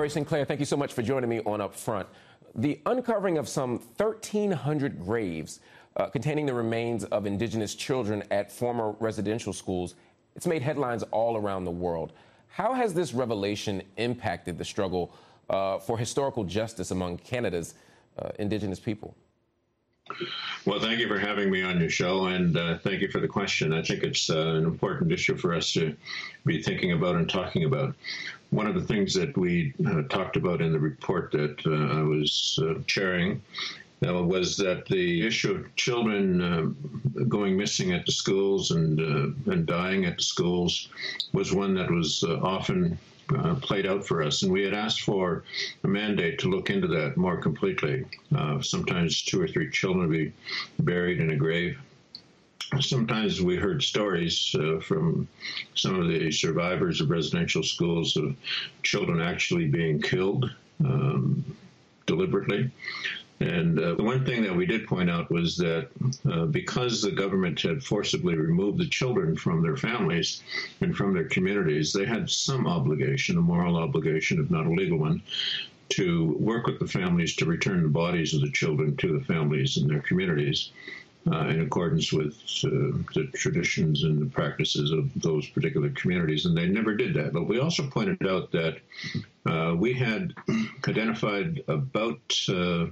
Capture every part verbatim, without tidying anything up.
Murray Sinclair, thank you so much for joining me on Up Front. The uncovering of some thirteen hundred graves uh, containing the remains of indigenous children at former residential schools, it's made headlines all around the world. How has this revelation impacted the struggle uh, for historical justice among Canada's uh, indigenous people? Well, thank you for having me on your show, and uh, thank you for the question. I think it's uh, an important issue for us to be thinking about and talking about. One of the things that we uh, talked about in the report that uh, I was uh, chairing uh, was that the issue of children uh, going missing at the schools and uh, and dying at the schools was one that was uh, often Uh, played out for us, and we had asked for a mandate to look into that more completely. Uh, sometimes two or three children would be buried in a grave. Sometimes we heard stories uh, from some of the survivors of residential schools of children actually being killed um, deliberately. And uh, the one thing that we did point out was that uh, because the government had forcibly removed the children from their families and from their communities, they had some obligation, a moral obligation, if not a legal one, to work with the families to return the bodies of the children to the families and their communities uh, in accordance with uh, the traditions and the practices of those particular communities. And they never did that. But we also pointed out that uh, we had identified about Uh,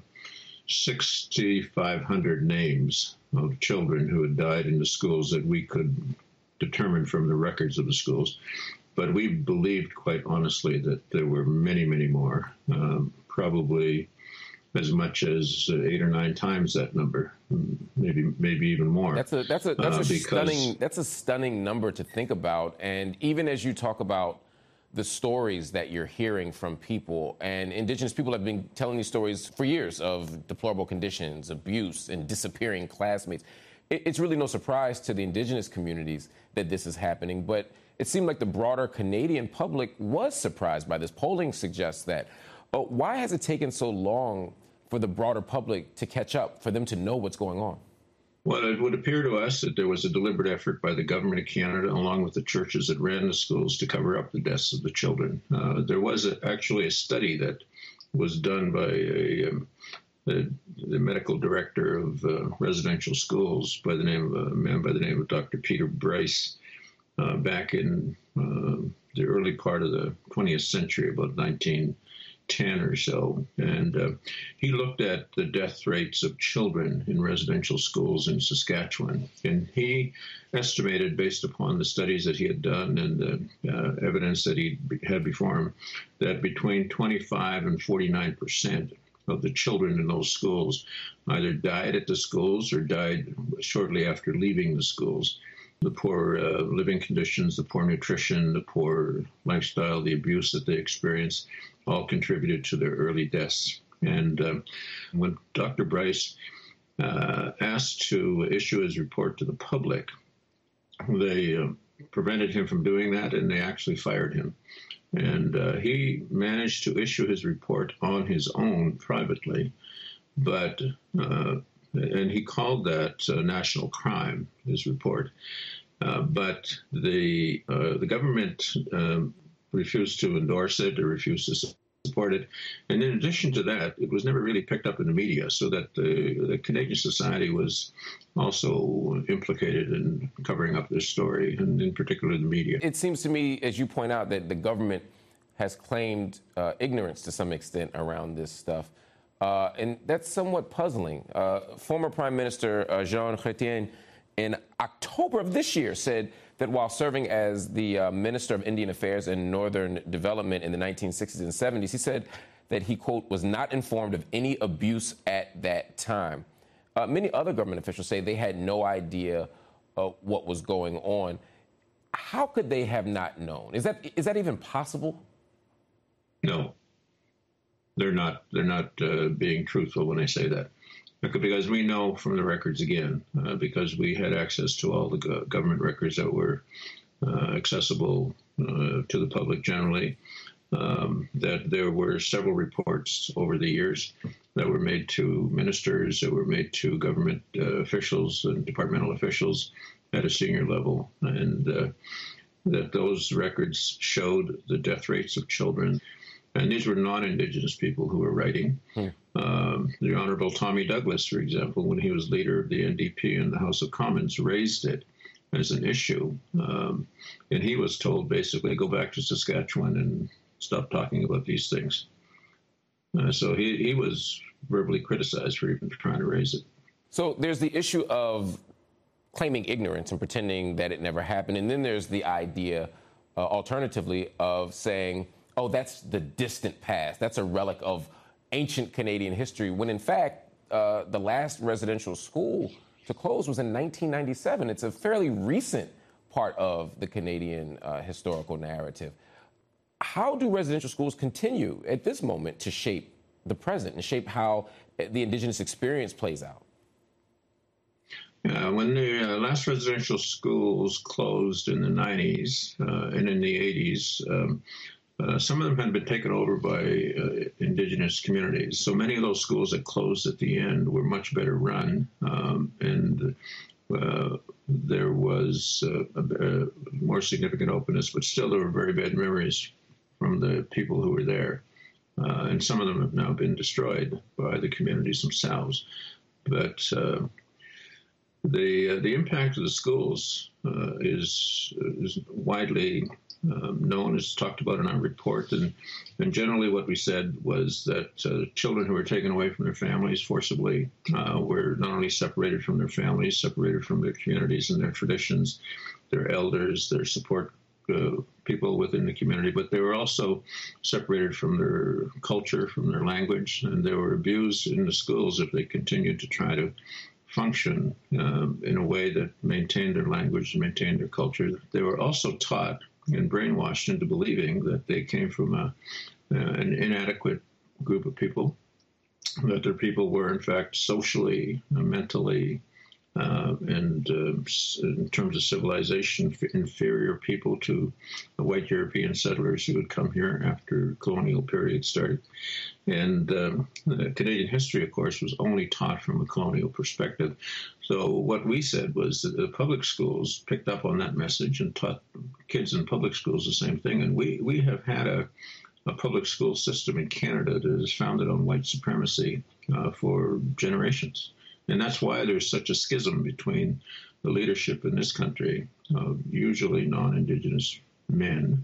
six thousand five hundred names of children who had died in the schools that we could determine from the records of the schools. But we believed quite honestly that there were many, many more, um, probably as much as uh, eight or nine times that number, maybe maybe even more. That's a that's a that's a uh, because... stunning that's a stunning number to think about. And even as you talk about the stories that you're hearing from people, and indigenous people have been telling these stories for years of deplorable conditions, abuse, and disappearing classmates. It's really no surprise to the indigenous communities that this is happening, but it seemed like the broader Canadian public was surprised by this. Polling suggests that. But why has it taken so long for the broader public to catch up, for them to know what's going on? Well, it would appear to us that there was a deliberate effort by the government of Canada, along with the churches that ran the schools, to cover up the deaths of the children. Uh, there was a, actually a study that was done by a, um, the, the medical director of uh, residential schools by the name of a man by the name of Doctor Peter Bryce uh, back in uh, the early part of the twentieth century, about nineteen ten or so, and uh, he looked at the death rates of children in residential schools in Saskatchewan, and he estimated, based upon the studies that he had done and the uh, evidence that he had before him, that between twenty-five and forty-nine percent of the children in those schools either died at the schools or died shortly after leaving the schools. The poor uh, living conditions, the poor nutrition, the poor lifestyle, the abuse that they experienced, all contributed to their early deaths. And uh, when Doctor Bryce uh, asked to issue his report to the public, they uh, prevented him from doing that, and they actually fired him. And uh, he managed to issue his report on his own privately, but uh, and he called that uh, national crime, his report. Uh, but the uh, the government um, refused to endorse it or refused to support it. And in addition to that, it was never really picked up in the media, so that the, the Canadian society was also implicated in covering up this story, and in particular the media. It seems to me, as you point out, that the government has claimed uh, ignorance to some extent around this stuff. Uh, and that's somewhat puzzling. Uh, former Prime Minister uh, Jean Chrétien, in October of this year, said that while serving as the uh, Minister of Indian Affairs and Northern Development in the nineteen sixties and seventies, he said that he, quote, was not informed of any abuse at that time. Uh, many other government officials say they had no idea uh, what was going on. How could they have not known? Is that is that even possible? No. They're not. They're not uh, being truthful when they say that, because we know from the records again, uh, because we had access to all the go- government records that were uh, accessible uh, to the public generally, um, that there were several reports over the years that were made to ministers, that were made to government uh, officials and departmental officials at a senior level, and uh, that those records showed the death rates of children And these were non-Indigenous people who were writing. Hmm. Um, the Honorable Tommy Douglas, for example, when he was leader of the N D P in the House of Commons, raised it as an issue. Um, and he was told, basically, go back to Saskatchewan and stop talking about these things. Uh, so he, he was verbally criticized for even trying to raise it. So there's the issue of claiming ignorance and pretending that it never happened. And then there's the idea, uh, alternatively, of saying, oh, that's the distant past. That's a relic of ancient Canadian history, when in fact, uh, the last residential school to close was in nineteen ninety-seven. It's a fairly recent part of the Canadian uh, historical narrative. How do residential schools continue at this moment to shape the present and shape how the Indigenous experience plays out? Uh, when the uh, last residential schools closed in the nineties uh, and in the eighties, um, uh, some of them had been taken over by uh, Indigenous communities. So many of those schools that closed at the end were much better run, um, and uh, there was uh, a, a more significant openness, but still there were very bad memories from the people who were there. Uh, and some of them have now been destroyed by the communities themselves. But uh, the uh, the impact of the schools uh, is is widely um, known, as talked about in our report. And, and generally what we said was that uh, children who were taken away from their families forcibly uh, were not only separated from their families, separated from their communities and their traditions, their elders, their support Uh, people within the community, but they were also separated from their culture, from their language, and they were abused in the schools if they continued to try to function um, in a way that maintained their language and maintained their culture. They were also taught and brainwashed into believing that they came from a, uh, an inadequate group of people, that their people were, in fact, socially, uh, mentally, Uh, and uh, in terms of civilization, inferior people to the white European settlers who had come here after colonial period started. And um, Canadian history, of course, was only taught from a colonial perspective. So what we said was that the public schools picked up on that message and taught kids in public schools the same thing. And we, we have had a, a public school system in Canada that is founded on white supremacy uh, for generations. And that's why there's such a schism between the leadership in this country, uh, usually non-Indigenous men,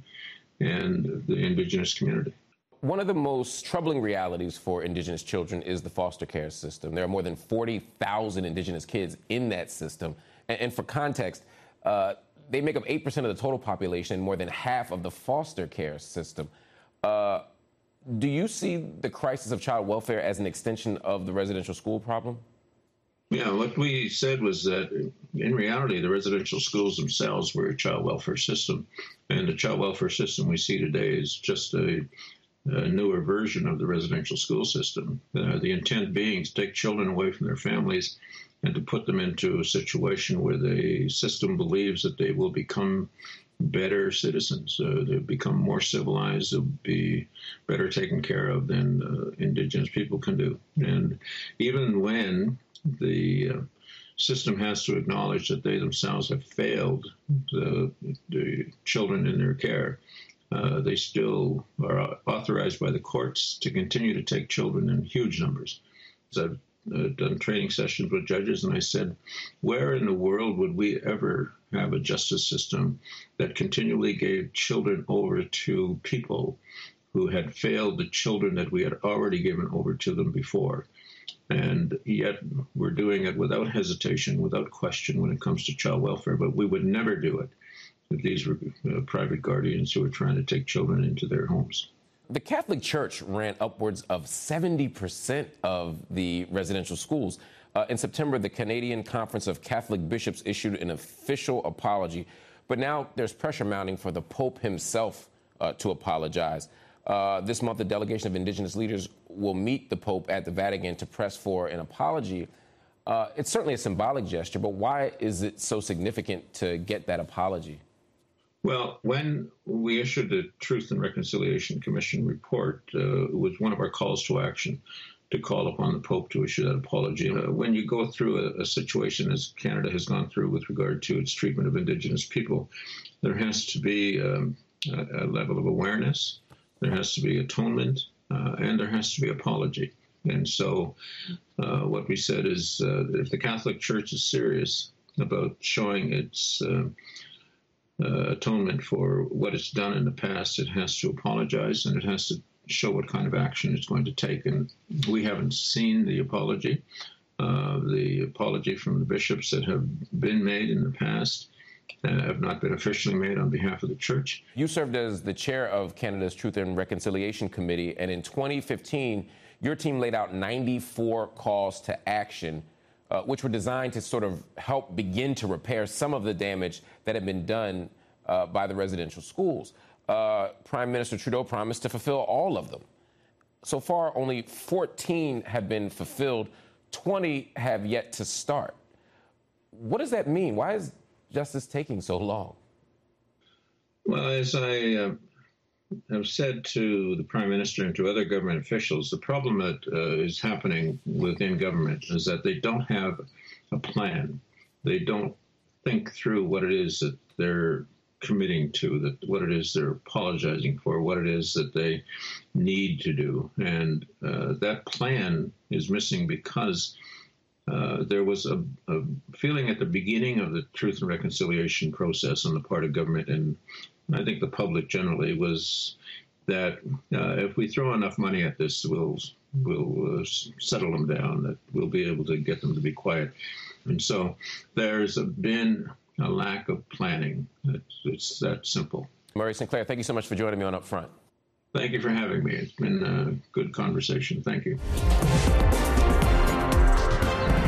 and the Indigenous community. One of the most troubling realities for Indigenous children is the foster care system. There are more than forty thousand Indigenous kids in that system. And, and for context, uh, they make up eight percent of the total population and more than half of the foster care system. Uh, do you see the crisis of child welfare as an extension of the residential school problem? Yeah, what we said was that in reality, the residential schools themselves were a child welfare system. And the child welfare system we see today is just a, a newer version of the residential school system. Uh, the intent being to take children away from their families and to put them into a situation where the system believes that they will become better citizens. Uh, they'll become more civilized. They'll be better taken care of than uh, Indigenous people can do. And even when the uh, system has to acknowledge that they themselves have failed the, the children in their care, uh, they still are authorized by the courts to continue to take children in huge numbers. So I've uh, done training sessions with judges, and I said, where in the world would we ever have a justice system that continually gave children over to people who had failed the children that we had already given over to them before? And yet we're doing it without hesitation, without question when it comes to child welfare. But we would never do it if these were uh, private guardians who were trying to take children into their homes. The Catholic Church ran upwards of seventy percent of the residential schools. Uh, in September, the Canadian Conference of Catholic Bishops issued an official apology. But now there's pressure mounting for the Pope himself uh, to apologize. Uh, this month, a delegation of Indigenous leaders will meet the Pope at the Vatican to press for an apology. Uh, it's certainly a symbolic gesture, but why is it so significant to get that apology? Well, when we issued the Truth and Reconciliation Commission report, uh, it was one of our calls to action to call upon the Pope to issue that apology. Uh, when you go through a, a situation as Canada has gone through with regard to its treatment of Indigenous people, there has to be um, a, a level of awareness. there has to be atonement, uh, and there has to be apology. And so uh, what we said is uh, that if the Catholic Church is serious about showing its uh, uh, atonement for what it's done in the past, it has to apologize, and it has to show what kind of action it's going to take. And we haven't seen the apology. Uh, the apology from the bishops that have been made in the past uh, have not been officially made on behalf of the Church. You served as the chair of Canada's Truth and Reconciliation Committee, and in twenty fifteen, your team laid out ninety-four calls to action, uh, which were designed to sort of help begin to repair some of the damage that had been done uh, by the residential schools. Uh, Prime Minister Trudeau promised to fulfill all of them. So far, only fourteen have been fulfilled. twenty have yet to start. What does that mean? Why is justice taking so long? Well, as I uh, have said to the Prime Minister and to other government officials, the problem that uh, is happening within government is that they don't have a plan. They don't think through what it is that they're committing to, that what it is they're apologizing for, what it is that they need to do. And uh, that plan is missing because uh, there was a, a feeling at the beginning of the Truth and Reconciliation process on the part of government, and I think the public generally, was that uh, if we throw enough money at this, we'll, we'll uh, settle them down, that we'll be able to get them to be quiet. And so there's been a lack of planning. It's, it's that simple. Murray Sinclair, thank you so much for joining me on Upfront. Thank you for having me. It's been a good conversation. Thank you.